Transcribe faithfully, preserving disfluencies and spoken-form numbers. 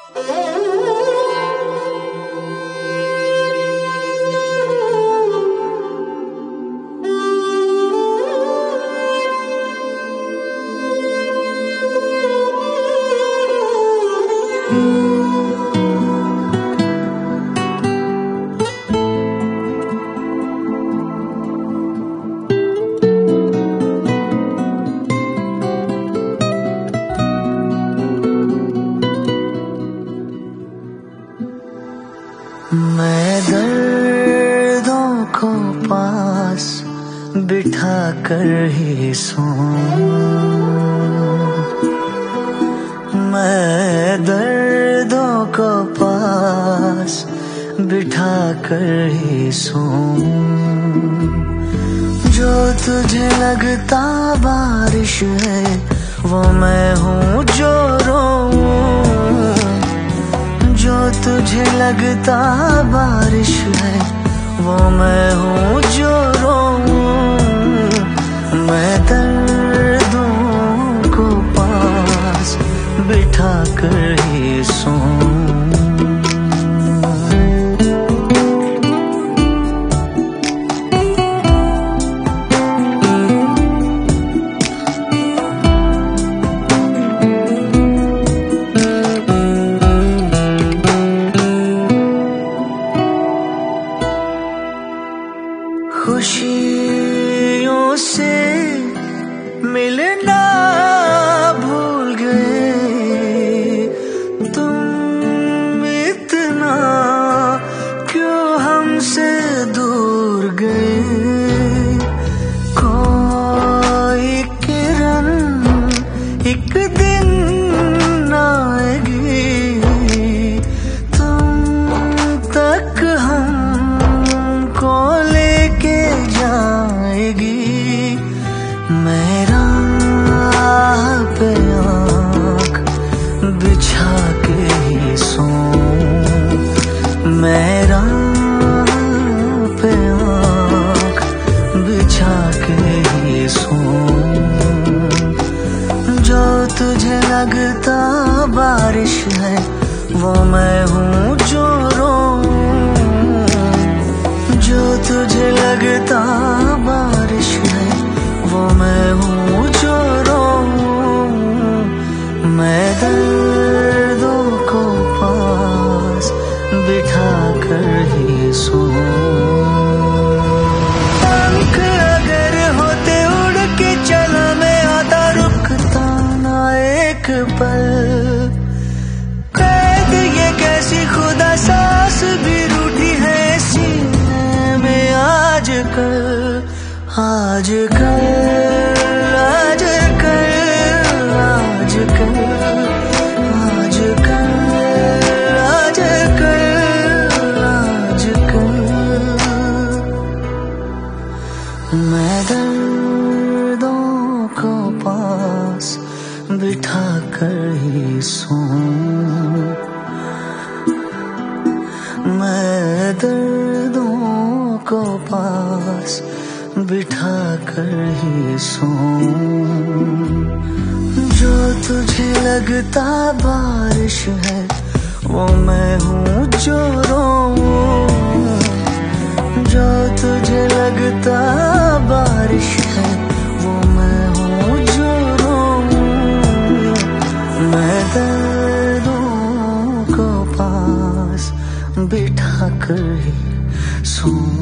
मैं दर्दों को पास बिठा कर ही सोऊं, मैं दर्दों को पास बिठा कर ही सोऊं। जो तुझे लगता बारिश है वो मैं हूँ जो रोऊं, जो तुझे लगता बारिश है वो मैं हूँ जो रोऊं। मैं दर्दों को पास बिठा कर ही सोऊं। खुशियों से मिलना भूल गए तुम, इतना क्यों हमसे दूर गए। कोई किरण एक दिन आएगी तुम तक हमको लेके जाएगी। मेरा पे आँख बिछा के ही सोऊं, मेरा पे आँख बिछा के ही सोऊं। जो तुझे लगता बारिश है वो मैं हूँ जो रोऊं, जो तुझे लगता बारिश है वो मैं हूँ जो रोऊं। मैं दर्दों को पास बिठा कर ही सोऊं। पंख अगर होते उड़ के चला मैं आता, रुकता ना एक पल। कैद ये कैसी खुदा सांस भी रूठी है सीने में आजकल, आजकल आजकल आजकल आजकल आजकल आजकल। मैं दर्दों को पास बिठा कर ही सोऊं, मैं दर्दों को पास बिठा कर ही सोऊं। जो तुझे लगता बारिश है वो मैं हूँ जो रोऊं, जो तुझे लगता बारिश है वो मैं हूँ जो रोऊं। मैं दर्दों को पास बिठा कर ही सोऊं।